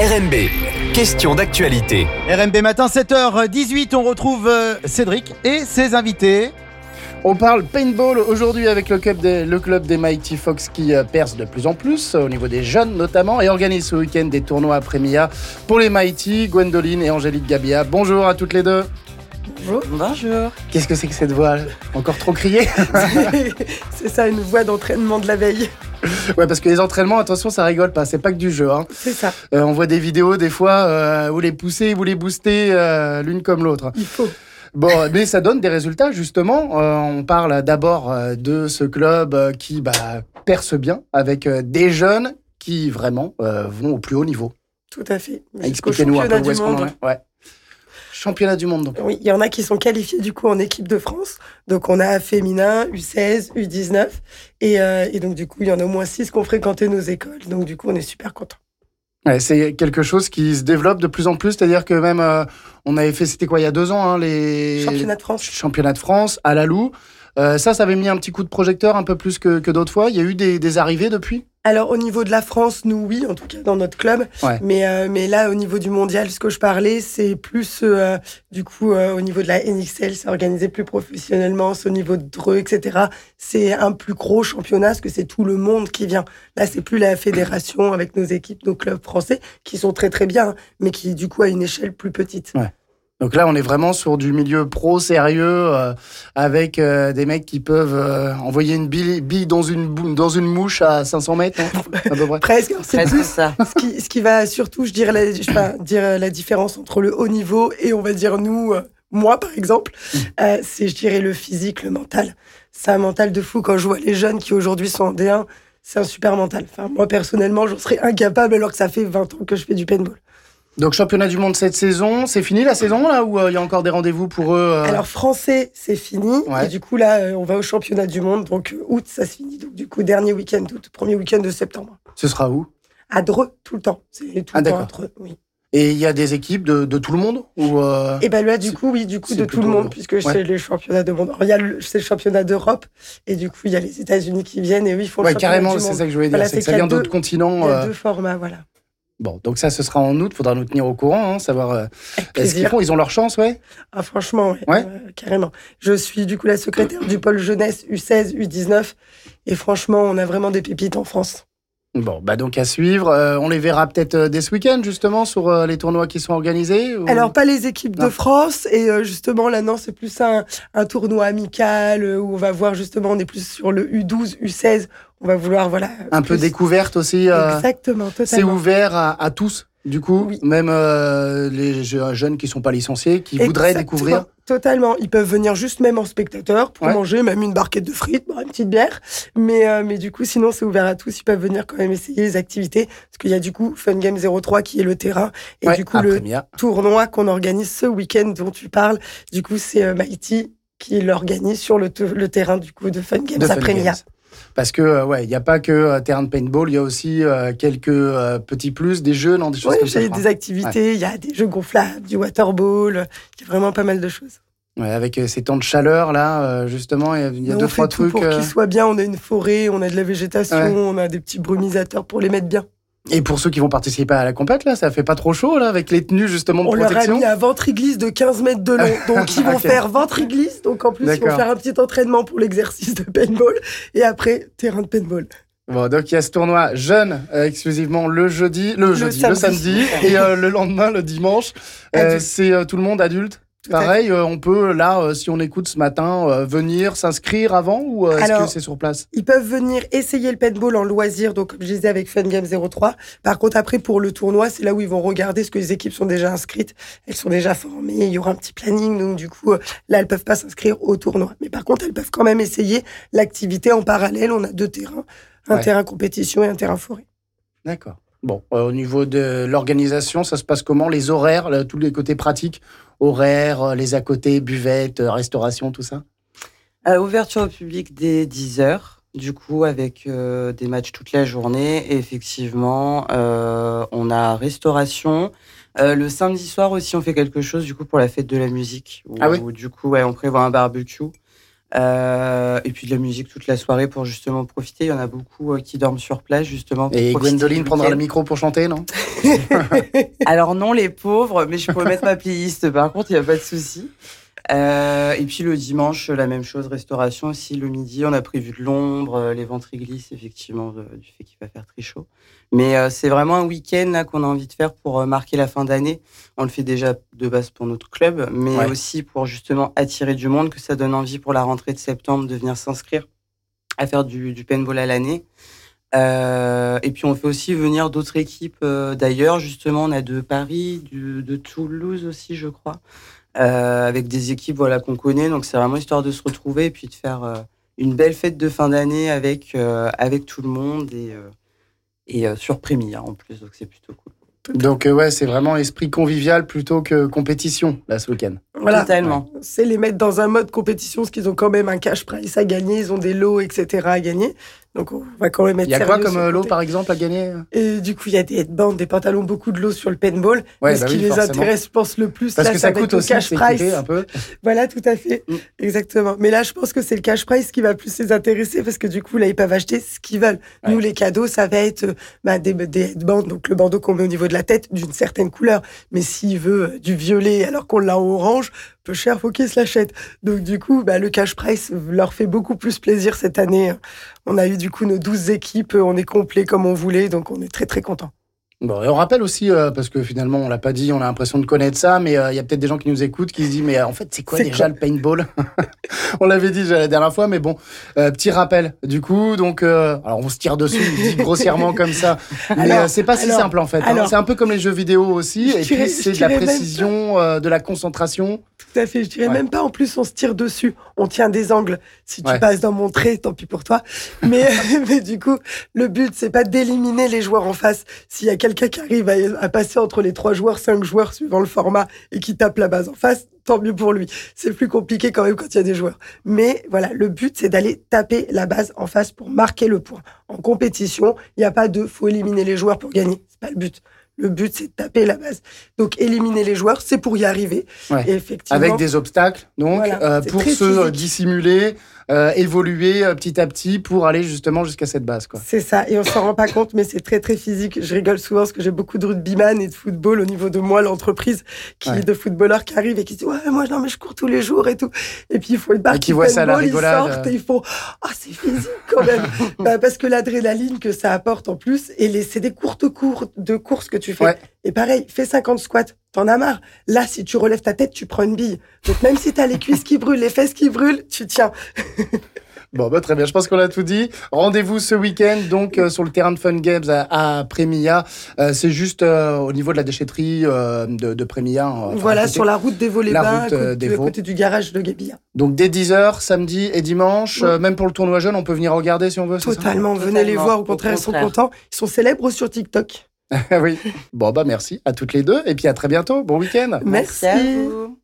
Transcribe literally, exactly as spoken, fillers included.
R M B, question d'actualité. R M B matin, sept heures dix-huit, on retrouve euh, Cédric et ses invités. On parle paintball aujourd'hui avec le club des, le club des Mighty Fox qui euh, perce de plus en plus, au niveau des jeunes notamment, et organise ce week-end des tournois après Mia pour les Mighty, Gwendoline et Angélique Gabia. Bonjour à toutes les deux. Bonjour. Bonjour. Qu'est-ce que c'est que cette voix? Encore trop criée? C'est ça, une voix d'entraînement de la veille. Ouais, parce que les entraînements, attention, ça rigole pas, c'est pas que du jeu. Hein. C'est ça. Euh, on voit des vidéos des fois, euh, vous les poussez, vous les boostez euh, l'une comme l'autre. Il faut. Bon, mais ça donne des résultats, justement. Euh, on parle d'abord euh, de ce club euh, qui bah, perce bien, avec euh, des jeunes qui, vraiment, euh, vont au plus haut niveau. Tout à fait. Expliquez-nous un peu où est-ce qu'on en est. Ouais. Championnat du monde, donc. Oui, il y en a qui sont qualifiés, du coup, en équipe de France. Donc, on a féminin, U seize, U dix-neuf. Et, euh, et donc, du coup, il y en a au moins six qui ont fréquenté nos écoles. Donc, du coup, on est super contents. Ouais, c'est quelque chose qui se développe de plus en plus, c'est-à-dire que même, euh, on avait fait, c'était quoi, il y a deux ans, hein, les... Championnat de France. Championnat de France, à la Loue. Euh, ça, ça avait mis un petit coup de projecteur un peu plus que, que d'autres fois. Il y a eu des, des arrivées depuis? Alors, au niveau de la France, nous, oui, en tout cas dans notre club. Ouais. Mais, euh, mais là, au niveau du mondial, ce que je parlais, c'est plus, euh, du coup, euh, au niveau de la N X L, c'est organisé plus professionnellement, c'est au niveau de Dreux, et cetera. C'est un plus gros championnat, parce que c'est tout le monde qui vient. Là, c'est plus la fédération avec nos équipes, nos clubs français, qui sont très, très bien, mais qui, du coup, à une échelle plus petite. Ouais. Donc là, on est vraiment sur du milieu pro sérieux, euh, avec euh, des mecs qui peuvent euh, envoyer une bille, bille dans, une, dans une mouche à cinq cents mètres, hein, à peu près. Presque, c'est Presque plus ça. Ce qui, ce qui va surtout, je dirais, la, je sais pas, dire la différence entre le haut niveau et, on va dire, nous, euh, moi, par exemple, mmh. euh, c'est, je dirais, le physique, le mental. C'est un mental de fou. Quand je vois les jeunes qui, aujourd'hui, sont en D un, c'est un super mental. Enfin, moi, personnellement, j'en serais incapable alors que ça fait vingt ans que je fais du paintball. Donc, championnat du monde cette saison, c'est fini la saison, là, ou il euh, y a encore des rendez-vous pour eux euh... Alors, français, c'est fini. Ouais. Et du coup, là, euh, on va au championnat du monde. Donc, euh, août, ça se finit. Donc, du coup, dernier week-end d'août, premier week-end de septembre. Ce sera où? À Dreux, tout le temps. C'est tout ah, le temps d'accord. à Dreux, oui. Et il y a des équipes de, de tout le monde ou euh... Et ben là, du coup, oui, du coup, de tout le monde, puisque ouais. c'est les championnats de monde. Alors, il y a le, c'est le championnat d'Europe, et du coup, il y a les États-Unis qui viennent, et oui, ils font ouais, le championnat carrément, du monde. c'est ça que je voulais dire, voilà, c'est que ça vient d'autres deux, continents. Il y a euh... deux formats, voilà. Bon, donc ça, ce sera en août, faudra nous tenir au courant, hein, savoir euh, est-ce qu'ils font, ils ont leur chance, ouais. Ah, franchement, ouais, ouais. Euh, carrément. Je suis du coup la secrétaire du pôle jeunesse U seize, U dix-neuf, et franchement, on a vraiment des pépites en France. Bon, bah donc à suivre. Euh, on les verra peut-être euh, dès ce week-end, justement, sur euh, les tournois qui sont organisés ou... Alors, pas les équipes non. de France. Et euh, justement, là, non, c'est plus un, un tournoi amical euh, où on va voir, justement, on est plus sur le U douze, U seize. On va vouloir, voilà... Un plus... peu découverte aussi. Euh... Exactement, totalement. C'est ouvert à, à tous, du coup, oui. même euh, les jeunes qui ne sont pas licenciés, qui Exactement. voudraient découvrir. Totalement. Ils peuvent venir juste même en spectateur pour ouais. manger même une barquette de frites, une petite bière. Mais, euh, mais du coup, sinon, c'est ouvert à tous. Ils peuvent venir quand même essayer les activités. Parce qu'il y a du coup Fun Game zéro trois qui est le terrain. Et ouais, du coup, le Premia. tournoi qu'on organise ce week-end dont tu parles, du coup, c'est euh, Mighty qui l'organise sur le, te- le terrain du coup de Fun Games après Mia. Parce que euh, ouais, il y a pas que euh, terrain de paintball, il y a aussi euh, quelques euh, petits plus, des jeux, non, des choses ouais, comme ça. Il y a des activités, il ouais. y a des jeux gonflables, du waterball, il y a vraiment pas mal de choses. Ouais, avec euh, ces temps de chaleur là, euh, justement, il y a, y a deux trois trucs. Pour euh... qu'ils soient bien, on a une forêt, on a de la végétation, ouais. on a des petits brumisateurs pour les mettre bien. Et pour ceux qui vont participer à la compète, là, ça fait pas trop chaud, là, avec les tenues, justement, de on protection. On leur a mis un ventre-glisse de quinze mètres de long. Donc, ils vont okay. faire ventre-glisse. Donc, en plus, D'accord. ils vont faire un petit entraînement pour l'exercice de paintball. Et après, terrain de paintball. Bon, donc, il y a ce tournoi jeune, euh, exclusivement le jeudi, le, le jeudi, samedi. le samedi, et euh, le lendemain, le dimanche. Euh, c'est euh, tout le monde adulte. Tout Pareil, euh, on peut, là, euh, si on écoute ce matin, euh, venir s'inscrire avant ou euh, est-ce Alors, que c'est sur place? Ils peuvent venir essayer le paintball en loisir, donc comme je disais avec Fun Game zéro trois. Par contre, après, pour le tournoi, c'est là où ils vont regarder ce que les équipes sont déjà inscrites. Elles sont déjà formées, il y aura un petit planning, donc du coup, euh, là, elles peuvent pas s'inscrire au tournoi. Mais par contre, elles peuvent quand même essayer l'activité en parallèle. On a deux terrains, un ouais. terrain compétition et un terrain forêt. D'accord. Bon, euh, au niveau de l'organisation, ça se passe comment? Les horaires, là, tous les côtés pratiques, horaires, les à côté, buvettes, restauration, tout ça? euh, Ouverture au public dès dix heures, du coup, avec euh, des matchs toute la journée. Et effectivement, euh, on a restauration. Euh, le samedi soir aussi, on fait quelque chose, du coup, pour la fête de la musique. Où, ah oui où, du coup, ouais, on prévoit un barbecue. Euh, et puis de la musique toute la soirée pour justement profiter. Il y en a beaucoup euh, qui dorment sur place justement. Pour Et profiter Gwendoline du prendra le week-end. micro pour chanter, non? Alors non, les pauvres, mais je pourrais mettre ma playlist par contre, il n'y a pas de souci. Euh, et puis le dimanche, la même chose, restauration aussi. Le midi, on a prévu de l'ombre, euh, les ventres glissent effectivement de- du fait qu'il va faire très chaud. Mais euh, c'est vraiment un week-end là qu'on a envie de faire pour euh, marquer la fin d'année. On le fait déjà de base pour notre club, mais Ouais. aussi pour justement attirer du monde, que ça donne envie pour la rentrée de septembre de venir s'inscrire à faire du, du paintball à l'année. Euh, et puis on fait aussi venir d'autres équipes euh, d'ailleurs. Justement, on a de Paris, du- de Toulouse aussi, je crois. Euh, avec des équipes voilà qu'on connaît, donc c'est vraiment histoire de se retrouver et puis de faire euh, une belle fête de fin d'année avec euh, avec tout le monde et euh, et euh, sur Premia en plus, donc c'est plutôt cool. Donc, euh, ouais, c'est vraiment esprit convivial plutôt que compétition, là, ce week-end. Voilà. Totalement. C'est les mettre dans un mode compétition, parce qu'ils ont quand même un cash prize à gagner, ils ont des lots, et cetera à gagner. Donc on va quand même être Il y a quoi sérieux comme sur euh, le lot, côté. par exemple, à gagner? Et du coup, il y a des headbands, des pantalons, beaucoup de lots sur le paintball. Ouais, mais ce bah qui oui, les forcément. intéresse, je pense, le plus, Parce là, que ça ça va coûte être le aussi de cash s'équiper prize. un peu. Voilà, tout à fait. Mm. Exactement. Mais là, je pense que c'est le cash prize qui va plus les intéresser parce que du coup, là, ils peuvent acheter ce qu'ils veulent. Ouais. Nous, les cadeaux, ça va être euh, bah, des, des headbands, donc le bandeau qu'on met au niveau de la tête d'une certaine couleur. Mais s'il veut euh, du violet alors qu'on l'a en orange, peu cher, faut qu'il se l'achète. Donc du coup, bah, le cash prize leur fait beaucoup plus plaisir cette année. On a eu du coup nos douze équipes, on est complet comme on voulait, donc on est très très contents. Bon, et on rappelle aussi, euh, parce que finalement, on l'a pas dit, on a l'impression de connaître ça, mais euh, il y a peut-être des gens qui nous écoutent qui se disent, mais euh, en fait, c'est quoi C'est déjà quoi le paintball? On l'avait dit déjà la dernière fois, mais bon, euh, petit rappel. Du coup, donc, euh, alors on se tire dessus, dit grossièrement comme ça, mais Alors, euh, c'est pas si alors, simple en fait. hein. alors. C'est un peu comme les jeux vidéo aussi, Je et dirais- puis je c'est de la dirais même précision, euh, de la concentration. Tout à fait, je dirais Ouais. même pas en plus on se tire dessus, on tient des angles. Si tu Ouais. passes dans mon trait, tant pis pour toi. Mais, mais du coup, le but, c'est pas d'éliminer les joueurs en face. S'il y a quelqu'un qui arrive à, à passer entre les trois joueurs, cinq joueurs suivant le format et qui tape la base en face, tant mieux pour lui. C'est plus compliqué quand même quand il y a des joueurs. Mais voilà, le but, c'est d'aller taper la base en face pour marquer le point. En compétition, il n'y a pas de faut éliminer les joueurs pour gagner. C'est pas le but. Le but, c'est de taper la base. Donc, éliminer les joueurs, c'est pour y arriver. Ouais. Et effectivement. Avec des obstacles, donc, Voilà, euh, c'est pour très se euh, physique. dissimuler, euh, évoluer euh, petit à petit pour aller justement jusqu'à cette base, quoi. C'est ça, et on s'en rend pas compte, mais c'est très très physique. Je rigole souvent parce que j'ai beaucoup de rugbyman et de football au niveau de moi, l'entreprise, qui Ouais. de footballeurs qui arrivent et qui disent ouais moi non mais je cours tous les jours et tout. Et puis il faut une partie qui voient ça à la paintball, ils rigolade, sortent euh. et ils font ah c'est physique quand même. Bah, parce que l'adrénaline que ça apporte en plus, et les c'est des courtes cours de courses que tu fais. Ouais. Et pareil, fais cinquante squats. T'en as marre. Là, si tu relèves ta tête, tu prends une bille. Donc même si t'as les cuisses qui brûlent, les fesses qui brûlent, tu tiens. Bon, bah, très bien. Je pense qu'on a tout dit. Rendez-vous ce week-end, donc, euh, sur le terrain de Fun Games à, à Premia. Euh, c'est juste euh, au niveau de la déchetterie euh, de, de Premia. Enfin, voilà, à côté. sur la route des Vaux-les-Bains, La à route, euh, côté, des à Vaux. côté du garage de Guébilla. Donc, dès dix heures, samedi et dimanche. Ouais. Euh, même pour le tournoi jeune, on peut venir regarder si on veut. c'est ça Totalement, venez les Totalement. voir, au Au contraire, ils sont contraire. contents. Ils sont célèbres sur TikTok. Oui. Bon, bah, merci à toutes les deux. Et puis, à très bientôt. Bon week-end. Merci. à vous.